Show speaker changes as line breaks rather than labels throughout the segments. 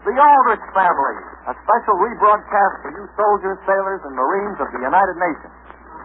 The Aldrich Family, a special rebroadcast for you soldiers, sailors, and Marines of the United Nations.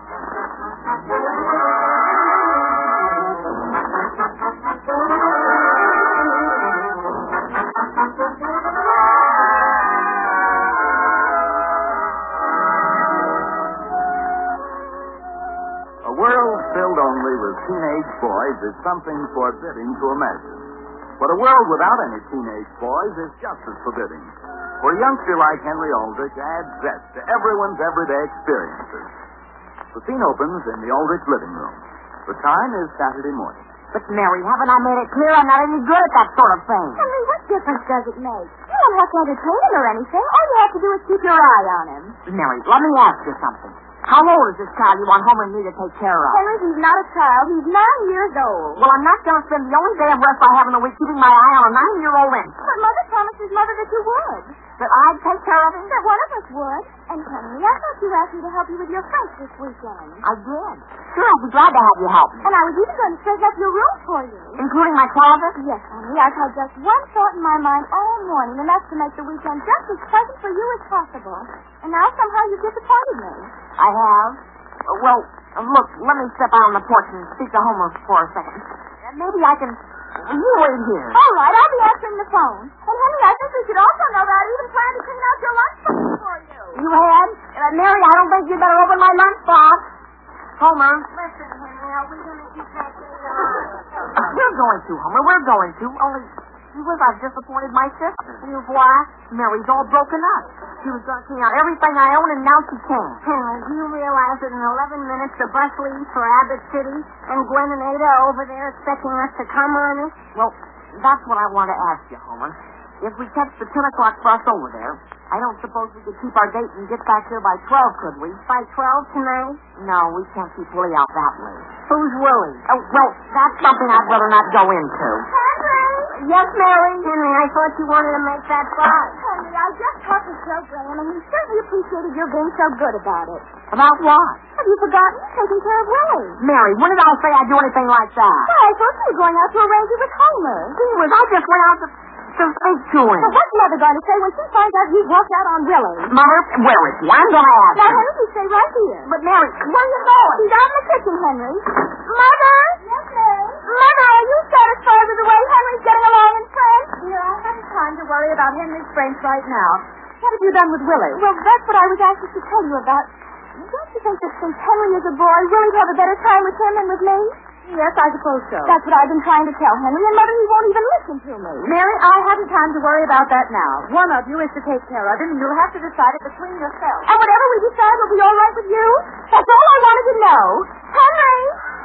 A world filled only with teenage boys is something forbidding to imagine. But a world without any teenage boys is just as forbidding. For a youngster like Henry Aldrich adds zest to everyone's everyday experiences. The scene opens in the Aldrich living room. The time is Saturday morning.
But, Mary, haven't I made it clear I'm not any good at that sort of thing?
Henry, what difference does it make? You don't have to entertain him or anything. All you have to do is keep your eye on him.
Mary, let me ask you something. How old is this child you want Homer and me to take care of?
Henry, he's not a child. He's 9 years old.
Well, I'm not going to spend the only day of rest I have in the week keeping my eye on a 9-year-old infant.
But Mother promised his mother that you would.
That I'd take care of him?
That one of us would. And, Henry, I thought you asked me to help you with your French this weekend.
I did. Sure, I'd be glad to have you help me.
And I was even going to straighten up your room for you.
Including my closet?
Yes, Henry. I've had just one thought in my mind all morning, and that's to make the weekend just as pleasant for you as possible. And now somehow you've disappointed me.
I have? Well, look, let me step out on the porch and speak to Homer for a second. Maybe I can... You wait here.
All right, I'll be answering the phone. And, Henry, I think we should also know that I even planned to clean out your lunchbox for you.
You had? Mary, I don't think you'd better open my lunchbox. Homer.
Listen, Henry, are we going to eat that later on?
We're going to, Homer. We're going to. Only... I've disappointed my sister. Why? Mary's all broken up. She was going to clean out everything I own, and now she can't.
Henry, do you realize that in 11 minutes the bus leaves for Abbott City, and Gwen and Ada are over there expecting us to come on it?
Well, that's what I want to ask you, Homer. If we catch the 10 o'clock bus over there, I don't suppose we could keep our date and get back here by 12, could we?
By 12 tonight?
No, we can't keep Willie out that late.
Who's Willie?
Oh, well, that's something I'd rather not go into.
Henry!
Yes, Mary?
Henry, I thought you wanted to make that fun. Henry, I just talked to Joe Graham, and he certainly appreciated your being so good about it.
About what?
Have you forgotten? Taking care of Willie.
Mary, when did I say I'd do anything like that?
Well, I thought you were going out to arrange it with Homer.
I just went out to speak to him.
But what's Mother going to say when she finds out you walked out on Willie?
Mother, where is he? I'm going to ask
Now,
him.
Henry, you stay right here.
But, Mary, where are you going?
He's out in the kitchen, Henry. Mother? Yes, Mary? Mother, are you satisfied with the way Henry's getting along in French? Dear, I haven't time to worry about Henry's French right now. What have you done with Willie? Well, that's what I was anxious to tell you about. Don't you think that since Henry is a boy, Willie'd have a better time with him than with me? Yes, I suppose so. That's what I've been trying to tell Henry, and Mother, he won't even listen to me. Mary, I haven't time to worry about that now. One of you is to take care of him, and you'll have to decide it between yourselves. And whatever we decide will be all right with you? That's all I wanted to know. Henry!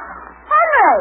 Henry!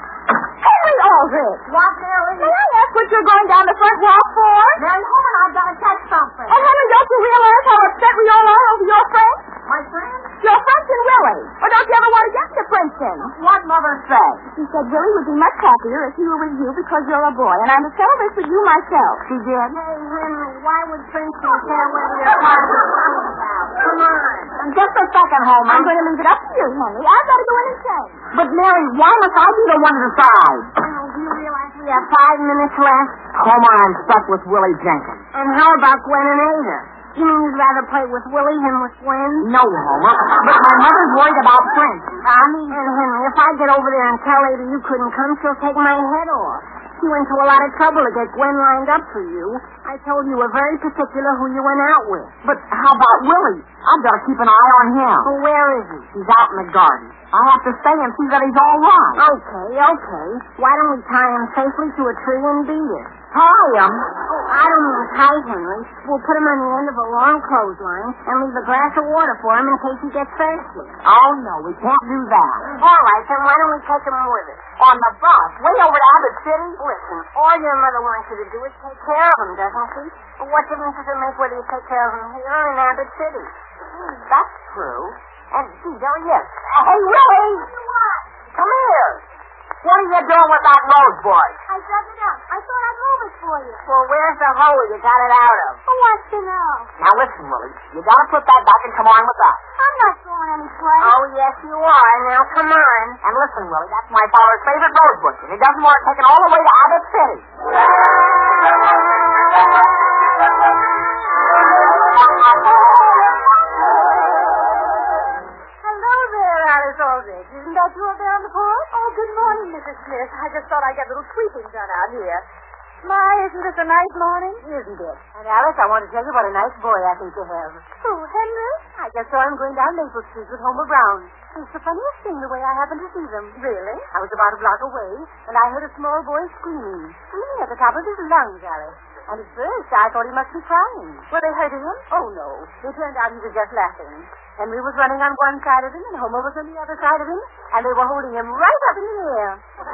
Henry Aldrich! What, Mary? May I ask what you're going down the front walk for?
Mary, hold on, I've got to catch something.
And Henry, don't you realize how upset we all are over your friend?
My friend?
Your French and Willie. Or don't you ever want to get to Princeton?
What Mother said?
She said Willie would be much happier if he were with you because you're a boy, and I'm to settle this with you myself.
She did?
Hey, Henry, why would Princeton care whether your father is about? Come on.
Just a second, Homer.
I'm going to leave it up to you, Henry. I've got to go in and change.
But, Mary, why must I be the one to decide?
Oh, do you realize we have 5 minutes left?
Homer, I'm stuck with Willie Jenkins.
And how about Gwen and Ada? You mean you'd rather play with Willie than with Gwen?
No, Homer. But my mother's worried about Prince.
And Henry, if I get over there and tell Ada you couldn't come, she'll take my head off. She went to a lot of trouble to get Gwen lined up for you. I told you were very particular who you went out with.
But how about Willie? I've got to keep an eye on him.
Well, where is he?
He's out in the garden. I'll have to stay and see that he's all right.
Okay. Why don't we tie him safely to a tree and beat it?
Tie him?
Oh, I don't mean tie, Henry. We'll put him on the end of a long clothesline and leave a glass of water for him in case he gets thirsty.
Oh, no, we can't do that.
All right, then why don't we take him with us?
On the bus? Way over to Abbott City?
Listen, all your mother wants you to do is take care of him, doesn't she? But what difference does it make whether you take care of him here or in Abbott City?
That's true.
And, gee, there he is.
Hey, Willie! Come here. What are you doing with that rosebud?
I dug it up. I thought I'd move it for you. Well, where's the hole you got it out of? Who wants to know?
Now listen, Willie. You gotta put that back and come on with us.
I'm not going any place. Oh, yes, you are. Now, come on.
And listen, Willie, that's my father's favorite rosebush, and he doesn't want it taken all the way to Abbott City.
miss. I just thought I'd get a little sweeping done out here. My, isn't this a nice morning?
Isn't it? And Alice, I want to tell you what a nice boy I think you have.
Who, Henry?
I just saw him going down Maple Street with Homer Brown. It's the funniest thing the way I happened to see them.
Really?
I was about a block away, and I heard a small boy screaming at the top of his lungs, Alice. And at first, I thought he must be crying.
Were they hurting him?
Oh, no. It turned out he was just laughing. Henry was running on one side of him, and Homer was on the other side of him, and they were holding him right up in the air.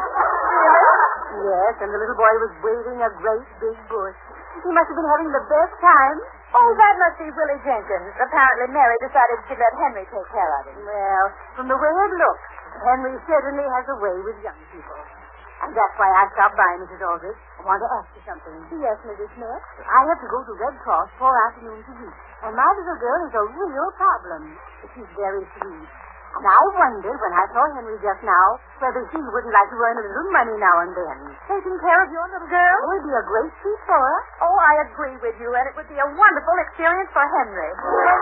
Yes, and the little boy was waving a great big bush. He must have been having the best time.
Oh, that must be Willie Jenkins. Apparently Mary decided to let Henry take care of him.
Well, from the way it looks, Henry certainly has a way with young people. And that's why I stopped by, Mrs. Aldrich. I want to ask you something.
Yes, Mrs. Smith.
I have to go to Red Cross 4 afternoons a week. And my little girl is a real problem. She's very sweet. And I wondered, when I saw Henry just now, whether she wouldn't like to earn a little money now and then.
Taking care of your little girl?
It would be a great treat for her.
Oh, I agree with you, and it would be a wonderful experience for Henry.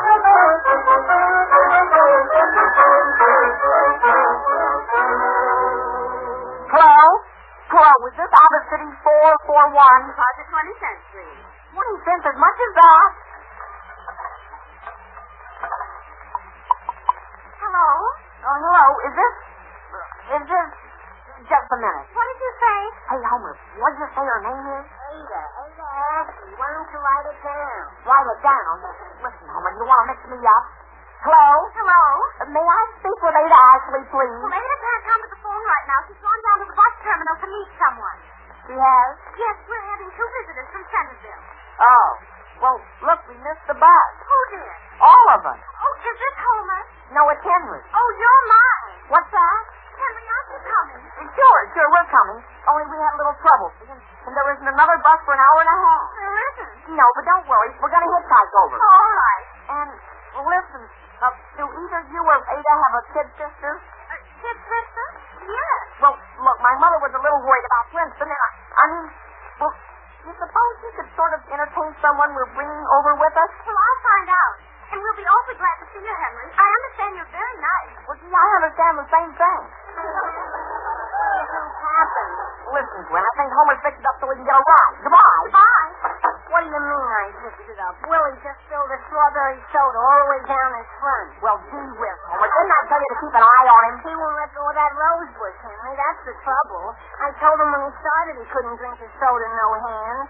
Hello? Hello, is this Albert City 441?
Charge of 20 cents, please.
20 cents, as much as that?
Hello?
Oh, hello. Is this... Just a minute.
What did you say?
Hey, Homer, what did you say her name is?
Ada Ashley. Why don't you write it down?
Write it down. Listen, Homer, you want to mix me up? Hello?
Hello?
May I speak with Ada Ashley, please?
Well, Ada can't come to the phone right now. She's gone down to the bus terminal to meet someone.
She has?
Yes, we're having 2 visitors from Centerville.
Oh. Well, look, we missed the bus.
Who did?
All of us.
Oh, is this Homer?
No, it's Henry.
Oh, you're mine.
What's that?
Henry, aren't you coming?
Sure, we're coming. Only we had a little trouble. And there isn't another bus for an hour and a half.
There isn't.
No, but don't worry. We're going to hitchhike over.
All right.
And, listen, do either you or Ada have a kid sister?
Kid sister? Yes.
Well, look, my mother was a little worried about Princeton, and I mean, well, you suppose you could sort of entertain someone we're bringing over with us?
Well, I'll find out. And we'll be awfully glad to see you, Henry. I understand you're very nice.
Well, gee, I understand the same thing. What happened? Listen, Gwen, I think Homer's fixed it up so we can get a ride. Goodbye.
Goodbye.
What do you mean I fixed it up? Willie just spilled the strawberry soda all the way down his front. Well, gee whiz, Homer. Didn't I tell you to keep an eye on him? He won't let go of that rose bush, Henry. That's the trouble. I told him when he started he couldn't drink his soda no hands.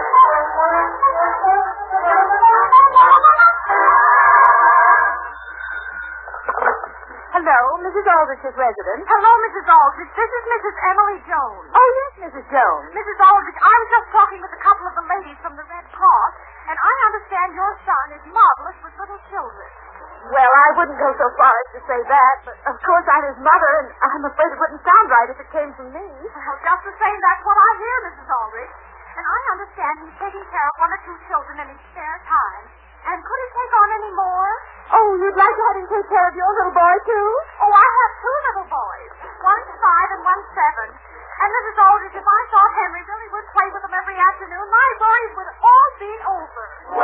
Hello, Mrs. Aldrich's residence. Hello, Mrs. Aldrich. This is Mrs. Emily Jones.
Oh, yes, Mrs. Jones.
Mrs. Aldrich, I was just talking with a couple of the ladies from the Red Cross, and I understand your son is marvelous with little children.
Well, I wouldn't go so far as to say that, but of course I'm his mother, and I'm afraid it wouldn't sound right if it came from me.
Well, just the same, that's what I hear, Mrs. Aldrich. And I understand he's taking care of 1 or 2 children in his spare time. And could he take on any more?
Oh, you'd like to have him take care of your little boy, too?
Oh, I have 2 little boys. One's 5 and one's 7. And Mrs. Aldrich, if I thought Henry really would play with them every afternoon, my worries would all be over.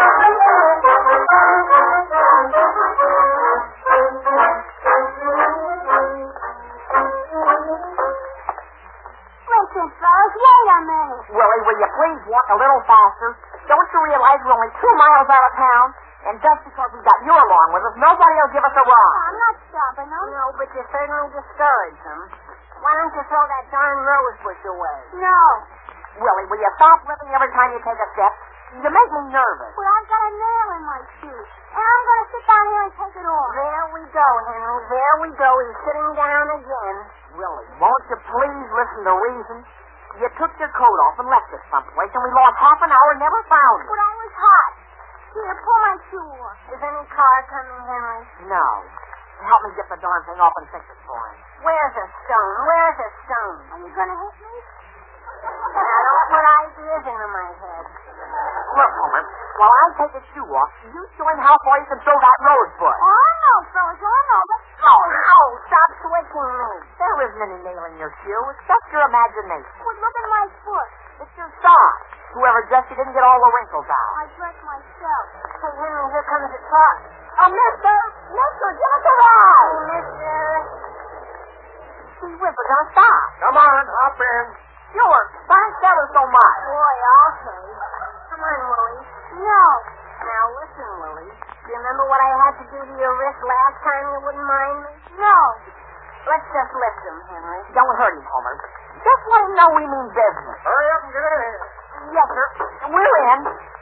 Listen, fellas, wait a minute. Willie, will you please walk a little faster? Don't you realize we're only 2 miles out of town? And just because we got you along with us, nobody will give us a ride.
I'm not stopping them.
No, but you certainly discourage them. Why don't you throw that darn rose bush away?
No.
Willie, will you stop living every time you take a step? You make me nervous.
Well, I've got a nail in my shoe. And I'm going to sit down here and take it off.
There we go, Henry. There we go. He's sitting down again. Willie, won't you please listen to reason? You took your coat off and left it someplace, and we lost half an hour and never found it.
But I was hot. Here, pull my shoe off.
Is any car coming, Henry? No. Help me get the darn thing off and fix it for him. Where's the stone? Where's the stone?
Are you going to hit me?
I don't put ideas into my head. Look, Homer, while I take his shoe off, you show him how far you can throw that rose bush.
Oh, I know, fellas. I know.
Oh, no. Stop switching me. There isn't any nail in your shoe. It's just your imagination.
Well, look at my foot.
It's your sock. Whoever dressed you didn't get all the wrinkles out.
I dressed myself.
Hey, Henry, here comes the truck. Oh, mister! Mister, just arrived! Mister! Gee whiz, we're gonna stop.
Come on, hop in.
Sure. Thanks ever so much. Boy, okay. Come on, Willie. No. Now, listen, Willie. Do you remember what I had to do to your wrist last time you wouldn't mind me? No. Let's just lift him, Henry.
Don't hurt him, Homer. Just let him know we mean business.
Hurry up and get it in.
Yes, sir. We're in.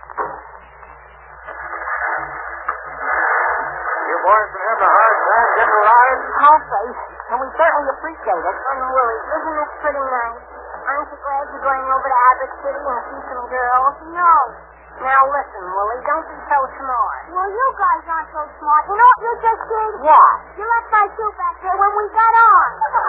You boys been having a hard time getting a ride?
I'll say. And we certainly appreciate it.
And, Willie, isn't this pretty nice? Aren't you glad you're going over to Abbott City and see some girls? No. Now, listen, Willie, don't be so smart. Well, you guys aren't so smart. You know what you just did?
What?
You left my shoe back there when we got on.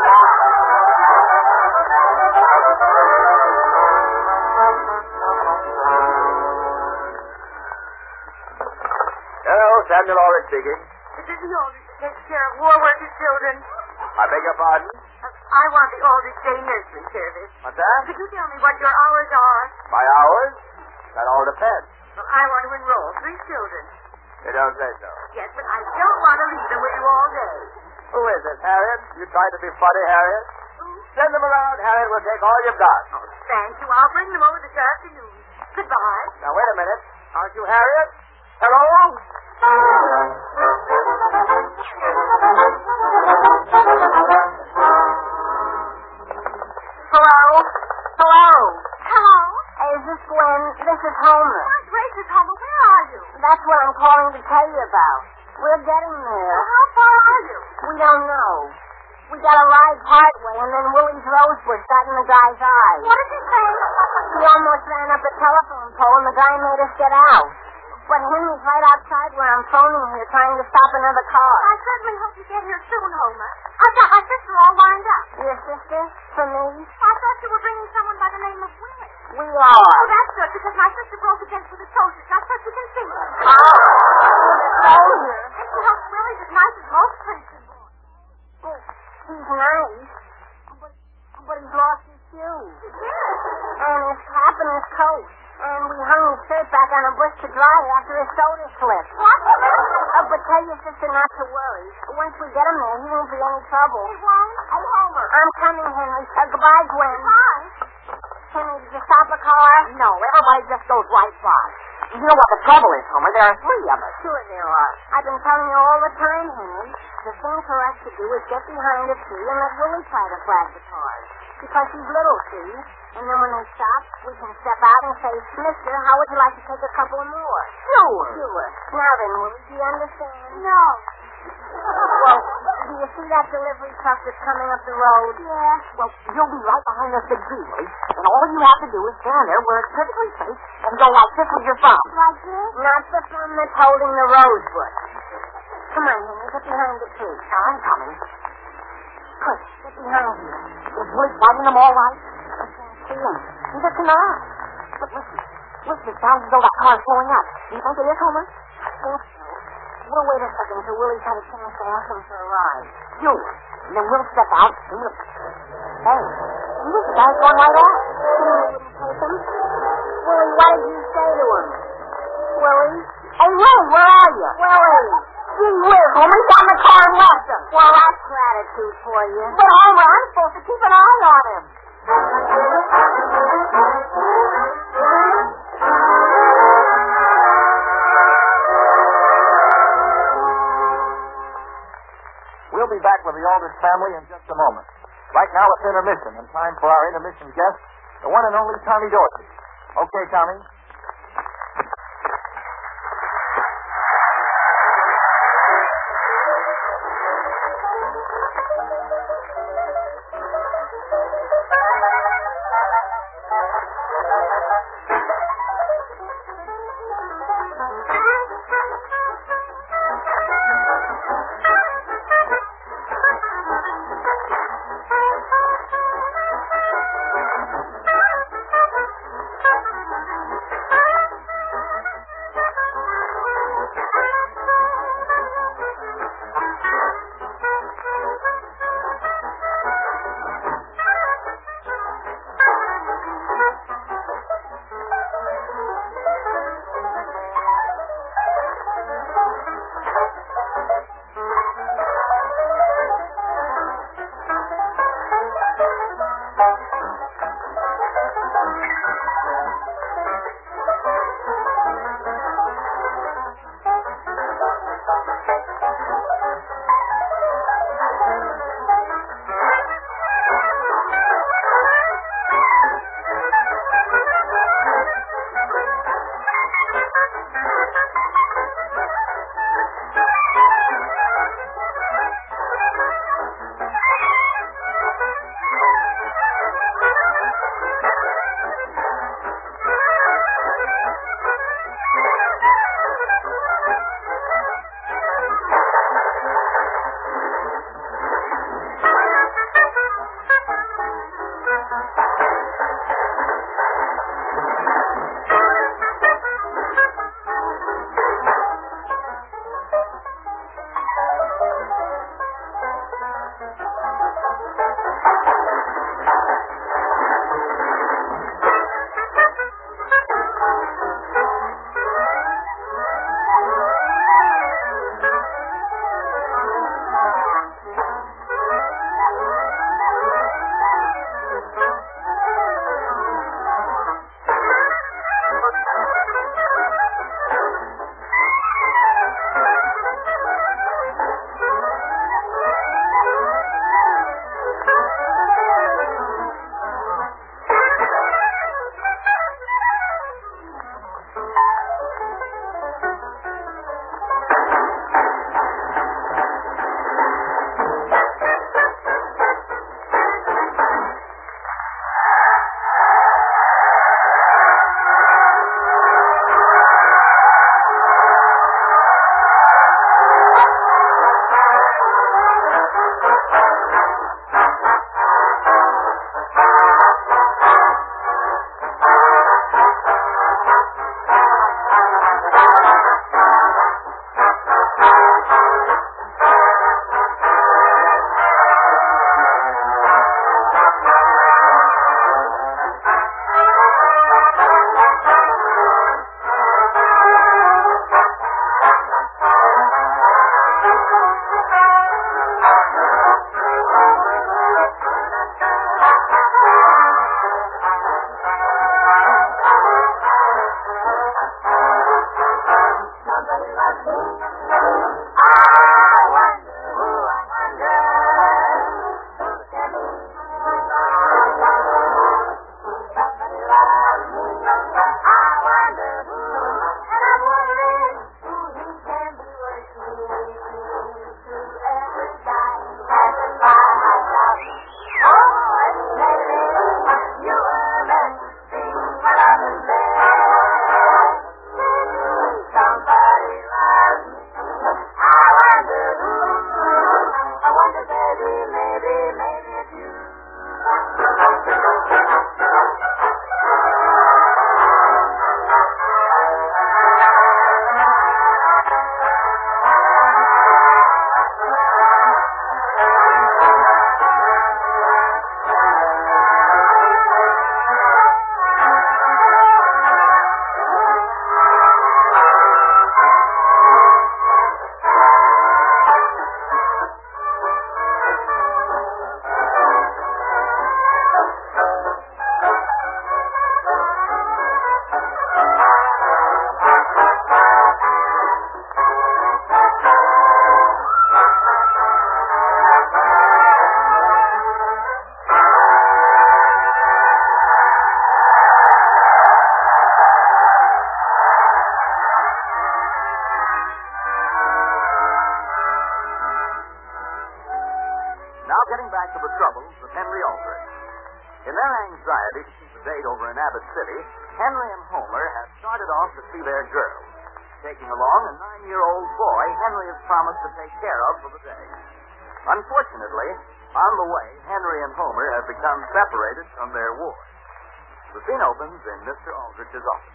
Hello, Samuel Ulrich speaking.
This is the Aldrich that takes care of war working children.
I beg your pardon?
I want the Aldrich Day Nursery Service.
What's that?
Could you tell me what your hours are?
My hours? That all depends.
Well, I want to enroll 3 children.
You don't say so.
Yes, but I don't want to leave them with you all day.
Who is it, Harriet? You trying to be funny, Harriet? Send them around, Harriet. We'll take all you've got.
Oh, thank you. I'll bring them over this afternoon. Goodbye.
Now, wait a minute. Aren't you Harriet? Hello?
Hello? Hello?
Hello?
Hey, is this Gwen? This is Homer.
Oh, gracious, Homer, where are you?
That's what I'm calling to tell you about. We're getting there.
How far are you?
We don't know. We got a ride partway, and then Willie's rosebush got in the guy's eye.
What did you say?
He almost ran up a telephone pole, and the guy made us get out. But Henry's right outside where I'm phoning here, trying to stop another car.
I certainly hope you get here soon, Homer. I've got my sister all lined up.
Your sister? For me?
I thought you were bringing someone by the name of Willie.
We are.
Oh, that's good, because my sister broke against with a soldier, just so you can see her.
Soldier?
And she hopes Willie's as nice as most Princeton boys.
Oh, he's nice. But he's lost his shoes. And his cap and his coat. And we hung his shirt back on a bush to dry after his soda slipped.
What?
But tell your sister not to worry. Once we get him there, he won't be any trouble.
He won't? Oh, Homer.
I'm coming, Henry. Goodbye, Gwen.
Hi.
Henry, did you stop the car?
No, everybody just goes right by. You know what the trouble is, Homer? There are 3 of us.
Sure there are. I've been telling you all the time, Henry. The thing for us to do is get behind a tree and let Willie try to flag the cars. Because he's little, see? And then when they stop, we can step out and say, Mister, how would you like to take a couple more?
Sure.
Now then, Willie, do you understand?
No.
Well, do you see that delivery truck that's coming up the road?
Yeah.
Well, you'll be right behind this big tree, Willie. And all you have to do is stand there where it's perfectly safe and go like this with your thumb.
Like this?
Not the thumb that's holding the rose bush. Come on, Henry, get behind the tree.
I'm coming.
Quick, get behind you.
Is Willie fighting them all right?
I can't see him.
Neither can I. But listen, it sounds as though that car's slowing up. Do you think it is, Homer?
I think so. We'll wait a second until Willie's had a chance to ask him for a ride.
Sure. And then we'll step out and we'll... Hey, this guy's going right off.
Henry wouldn't take him. Willie, what did you say to him? Willie?
Hey, Willie, where are you?
Willie!
Gee whiz, Homer, he got in the car and left him.
Well, that's gratitude for you.
But, Homer, I'm supposed to keep an eye on him.
We'll be back with the Aldrich family in just a moment. Right now it's intermission, and time for our intermission guest, the one and only Tommy Dorsey. Okay, Tommy? anxiety to keep the date over in Abbott City, Henry and Homer have started off to see their girl. Taking along a 9-year-old boy Henry has promised to take care of for the day. Unfortunately, on the way, Henry and Homer have become separated from their ward. The scene opens in Mr. Aldrich's office.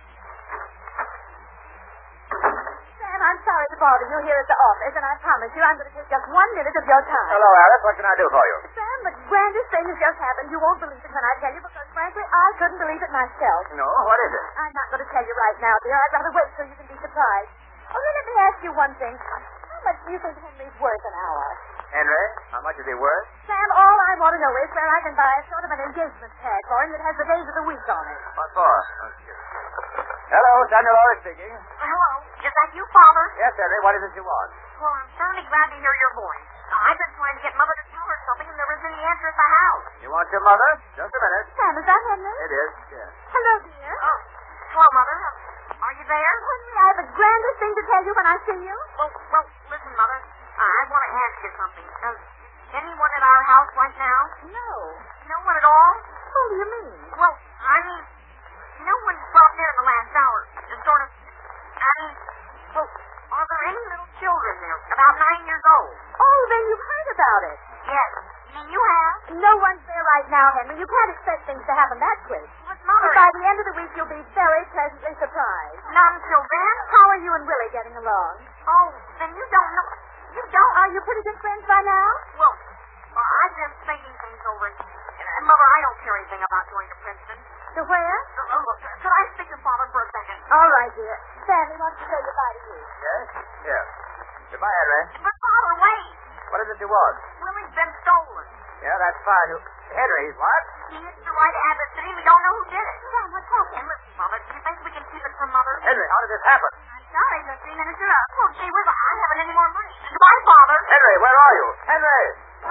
Sam, I'm sorry to bother you here at the office, and I promise you I'm going to take just 1 minute of your time.
Hello, Alice. What can I do for you?
Sam, the grandest thing has just happened. You won't believe it when I tell you, because frankly, I couldn't believe it myself.
No? What is it?
I'm not going to tell you right now, dear. I'd rather wait till you can be surprised. Oh, then let me ask you one thing. How much do you think Henry's worth an hour?
Henry? How much is he worth?
Sam, all I want to know is where I can buy a sort of an engagement tag for him that has the days of the week on it.
What for? Hello, Daniel Orris speaking.
Hello. Is that you, Father?
Yes, Henry. What is it you want?
Well, I'm certainly glad to hear your voice. I've been trying to get Mother to tell her something, and there isn't any answer at the house.
You want your mother? Just a minute.
Sam, is that Henry?
It is, yes.
Hello, dear.
Oh, hello, Mother. Are you there?
Henry, I've a grandest thing to tell you when I see you?
Well, listen, Mother. I want to ask you something. Does anyone at our house right now?
No.
No one at all?
What do you mean?
Well, I mean, no one stopped there in the last hour. Just sort of, well, are there any little children there about 9 years old?
Oh, then you've heard about it.
Yes. You have?
No one's there right now, Henry. You can't expect things to happen that quick.
But, Mother...
By the end of the week, you'll be very pleasantly surprised.
Not until then?
How are you and Willie getting along?
Oh, then you don't know... You don't...
Are you pretty good friends by now?
Well, I'm just thinking things over. And, Mother, I don't care anything about going to Princeton.
To where?
Look, could I speak to Father for a second?
All right, dear. Stanley wants to say goodbye to you.
Yes? Here. Goodbye, Henry.
But, Father, wait.
What is it you want?
Willie's been stolen.
Yeah, that's fine. Henry, what?
He hid the right Abbott City. We don't know who did it. Sam, what's happened? Listen, Mother, do you think we can keep it from Mother?
Henry, how did this happen?
I'm sorry, just 3 minutes ago. Well, gee whiz, I haven't any more money. Goodbye, Father.
Henry, where are you? Henry!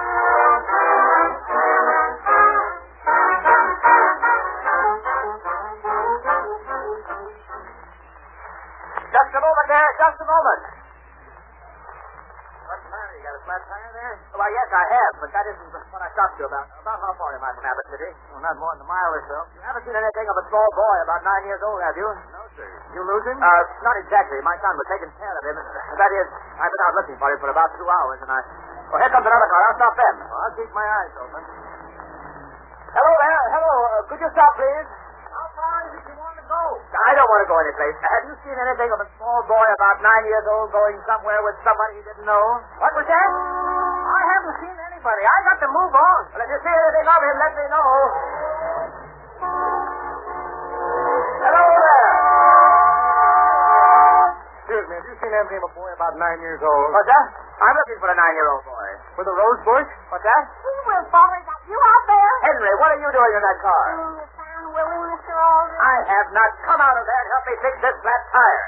Just a moment there, just a moment. What tire? You got a flat tire there? Why, yes, I have, but that isn't what I stopped you about. About how far am I from Abbott City? Well, not more than a mile or so. You haven't seen anything of a small boy about 9 years old, have you? No, sir. You lose him? Not exactly. My son was taking care of him. That is, I've been out looking for him for about 2 hours, and Well, here comes another car. I'll stop them. Well, I'll keep my eyes open. Hello there. Hello. Could you stop, please? How far is it you want to go? I don't want to go anyplace. Have you seen anything of a small boy about 9 years old going somewhere with somebody he didn't know? What was that? I haven't seen anybody. I got to move on. Well, if you see anything of him, let me know. Hello there. Excuse me, have you seen anything of a boy about 9 years old? What's that? I'm looking for a 9-year-old boy. With a rose bush? What's that?
Gee whiz, Father, is that you out there?
Henry, what are you doing in that car?
You found Willie, Mr. Aldrich?
I have not. Come out of there and help me fix this flat tire.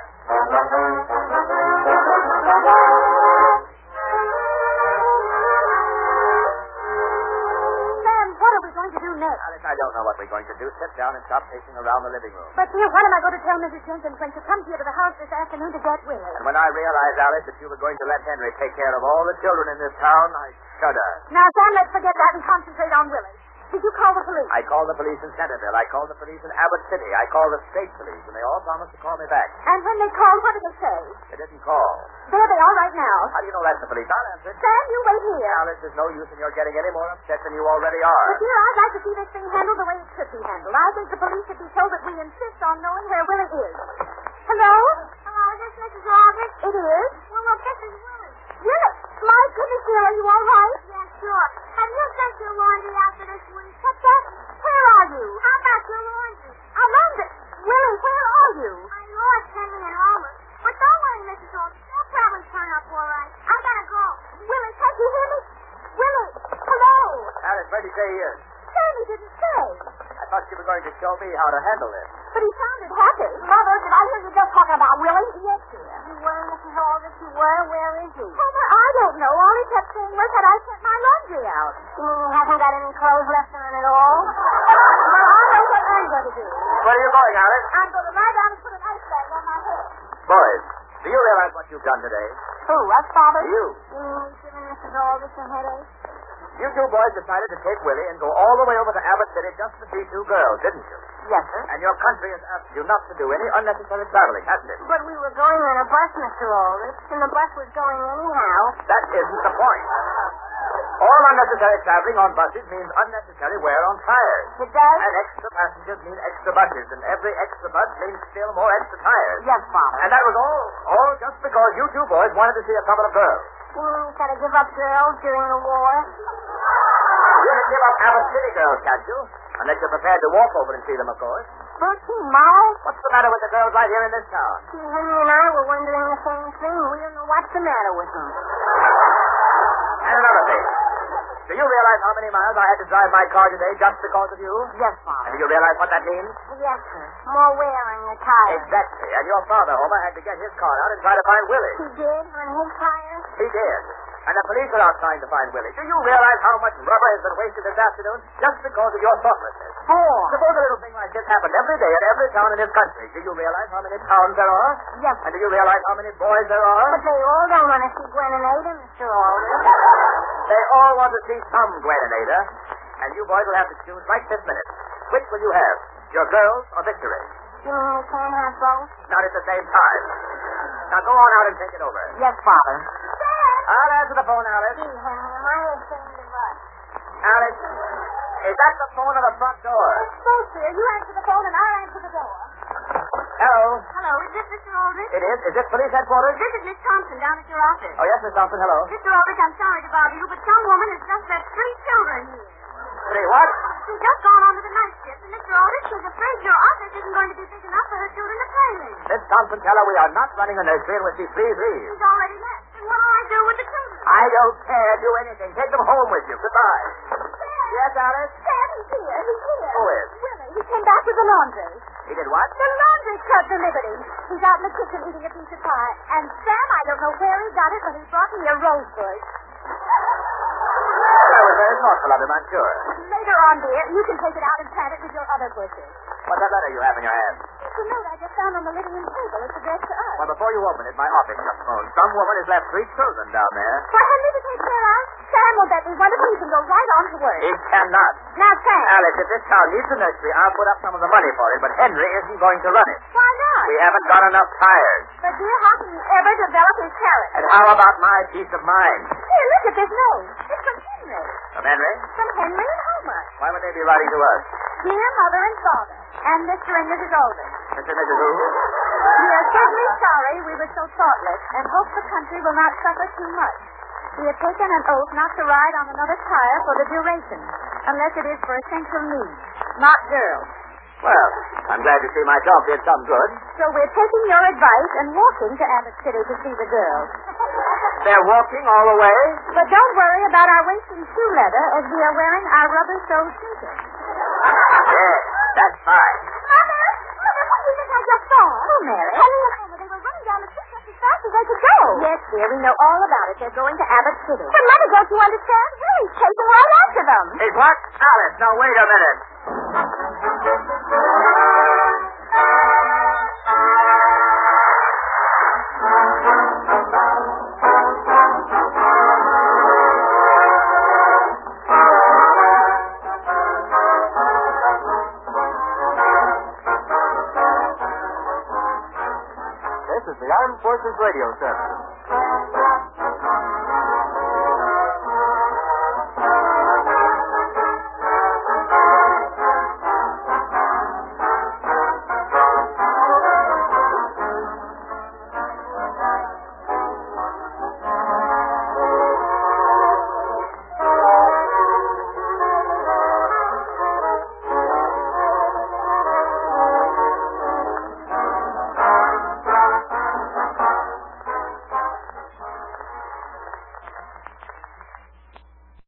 Sam, what are we going to do next?
Alice, I don't know what we're going to do. Sit down and stop pacing around the living room.
But, dear, what am I going to tell Mrs. Jenkins when she comes here to the house this afternoon to get Willie?
And when I realized, Alice, that you were going to let Henry take care of all the children in this town, I shudder.
Now, Sam, let's forget that and concentrate on Willie. Did you call the police?
I called the police in Centerville. I called the police in Abbott City. I called the state police, and they all promised to call me back.
And when they called, what did they say?
They didn't call.
There they are right now.
How do you know that's the police? I'll answer it.
Sam, you wait here.
Alice, there's no use in your getting any more upset than you already are.
But, dear, I'd like to see this thing handled the way it should be handled. I think the police should be told that we insist on knowing where Willie is. Hello?
Hello, is this Mrs. Aldrich?
It is?
Well, look, this is Willie.
Willie! My goodness, dear, are you all right?
Yeah, sure. Have you sent your laundry out for this week?
What's that? Where are you?
How about your laundry?
Amanda! Willie, where are you?
I know it's Henry and Alma. But don't worry, Mrs. Aldrich. They'll probably turn up all right. I gotta go.
Willie, can't you hear me? Willie! Hello!
Alice, where did he say he is?
Sam, he didn't say.
I thought you were going to show me how to handle this.
But he sounded happy.
Mother, did I hear you just talking about Willie?
Yes, dear.
You were, Mrs. Aldrich. You were. Where is he?
Homer, I don't know. All he kept saying was that I sent my laundry out.
You mean he hasn't got any clothes left on at all?
Well, I know what I'm going to do.
Where are you going, Alice?
I'm going to lie down and put an ice bag on my head.
Boys, do you realize what you've done today?
Who, us, Father?
You.
You mean he's giving Mrs. Aldrich a headache?
You two boys decided to take Willie and go all the way over to Abbott City just to see 2 girls, didn't you?
Yes, sir.
And your country has asked you not to do any unnecessary traveling, hasn't it?
But we were going on a bus, Mr. Aldrich, and the bus was going anyhow.
That isn't the point. All unnecessary traveling on buses means unnecessary wear on tires.
It does?
And extra passengers mean extra buses, and every extra bus means still more extra tires.
Yes, Father.
And that was all just because you 2 boys wanted to see a couple of girls.
You mean we gotta give up girls during the war?
You can give up Abbott City girls, can't you? Unless you're prepared to walk over and see them, of course.
13 miles?
What's the matter with the girls right here in this town?
See, Henry and I were wondering the same thing. We don't know what's the matter with them.
And another thing. Do you realize how many miles I had to drive my car today just because of you?
Yes,
And
Father.
do you realize what that means?
Yes, sir. More wear on your tires.
Exactly. And your father, Homer, had to get his car out and try to find Willie.
He did on his tires?
He did. And the police are out trying to find Willie. Do you realize how much rubber has been wasted this afternoon just because of your thoughtlessness? Suppose a little thing like this happened every day at every town in this country. Do you realize how many towns there are?
Yes.
And do you realize how many boys there are?
But they all don't want to see Gwen and Ada, Mr. Aldrich.
They all want to see some Gwen and Ada. And you boys will have to choose right this minute. Which will you have? Your girls or Victory?
You mean we can't have both?
Not at the same time. Now go on out and think it over.
Yes, Father.
I'll answer the phone, Alice.
Gee, Henry, am I ashamed of us?
Alice, is that the phone or the front door?
Both, dear. You answer the phone and I'll answer the door.
Hello.
Hello, is this Mr. Aldrich?
It is. Is this police headquarters?
This is Miss Thompson down at your office.
Oh, yes, Miss Thompson. Hello.
Mr. Aldrich, I'm sorry to bother you, but some woman has just left 3 children here.
Say what?
She's just gone on to the night shift, and Mr. Aldrich, she's afraid your office isn't going to be big enough for her children to play in.
Miss Thompson, tell her we are not running a nursery unless she please leave.
She's already left. And what do I do with the children?
I don't care. Do anything. Take them home with you. Goodbye. Yes, Alice?
Sam, he's here. He's here.
Who is?
Willie. He came back with the laundry.
He did what?
The laundry cut the liberty. He's out in the kitchen eating a piece of pie. And Sam, I don't know where he got it, but he brought me a rose bush.
That was very thoughtful of him, I'm sure.
Later on, dear, you can take it out and plant it with your other bushes.
What's that letter you have in your hand?
It's a note I just found on the living room table. It's addressed to us.
Well, before you open it, my office just phoned. Some woman has left 3 children down there.
For Henry to take care of? Sam will bet me wonderful he can go right on to work.
He cannot.
Now, Sam.
Alice, if this town needs a nursery, I'll put up some of the money for it, but Henry isn't going to run it.
Why not?
We haven't got enough tires.
But, dear, how can he ever develop his talent?
And how about my peace of mind?
Here, look at this note. It's from Henry.
From Henry?
From Henry and Homer.
Why would they be writing to us?
Dear Mother and Father, and Mr. and Mrs. Aldrich.
Mr. and Mrs. Who?
We are certainly sorry we were so thoughtless and hope the country will not suffer too much. We have taken an oath not to ride on another tire for the duration, unless it is for essential needs, not girls.
Well, I'm glad to see myself did some good.
So we're taking your advice and walking to Abbott City to see the girls.
They're walking all the way?
But don't worry about our wasting shoe leather as we are wearing our rubber-soled sneakers.
Yes, that's fine.
Mother, what do you think I just saw? Oh, Mary. Henry and Homer, they were running down the street just as fast as they could go. Yes, dear, we know all about it. They're going to Abbott City. But, Mother, don't you understand? Willie's chasing right after them.
Hey, what? Alice, now wait a minute.
This is the Armed Forces Radio Service.